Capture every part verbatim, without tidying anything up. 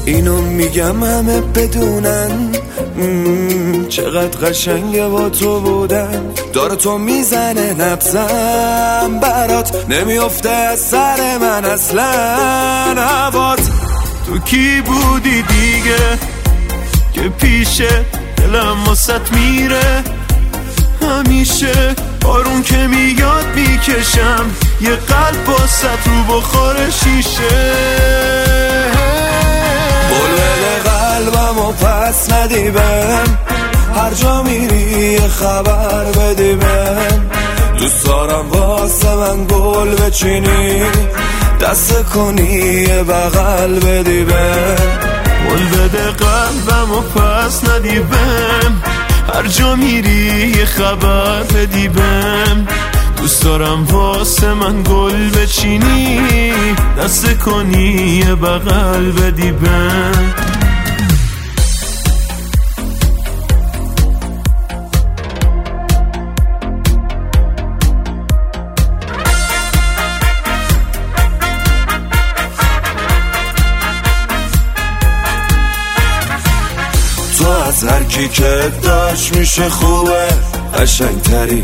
اینو میگم همه بدونن چقدر قشنگه با تو بودن. داره تو میزنه نبزم برات، نمیافته از سر من اصلا هوات. تو کی بودی دیگه که پیشه دلم واسط میره همیشه؟ بارون که میاد میکشم یه قلب واسط رو بخور شیشه. قول بده قلبم و پس ندی بهم، هر جا میری یه خبر بدی بهم. دوست دارم واسه من گل بچینی، دست کنی یه بغل بدی بهم. قول بده قلبم و پس ندی بهم، هر جا میری یه خبر بدی بهم. دوست دارم واسه من گل بچینی، دست کنی یه بغل بدی بهم. تو از هر کی که داشت میشه خوبه قشنگ تری،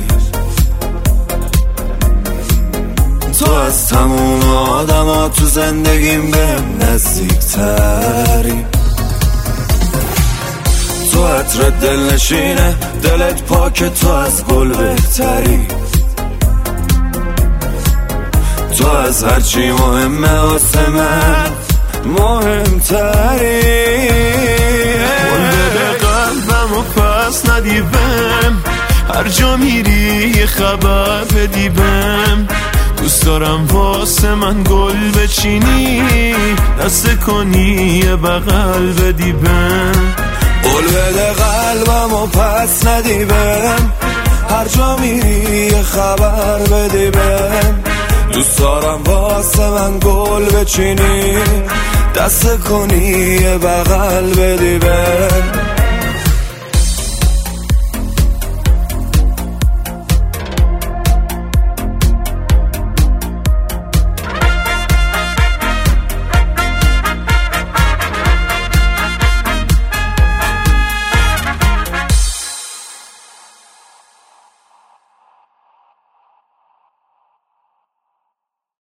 تو از تموم آدم ها تو زندگیم بهم نزدیک تری. تو عطر دل نشینه دلت پاک، تو از گل بهتری. تو از هرچی مهمه واسه من مهمتری. پس ندی بهم، هر جا میری یه خبر بدی بهم. دوست دارم واسه من گل بچینی، دست کنی یه بغل بدی بهم. قول بده قلبم و پس ندی بهم، هر جا میری یه خبر بدی بهم. دوست دارم واسه من گل بچینی، دست کنی یه بغل بدی بهم.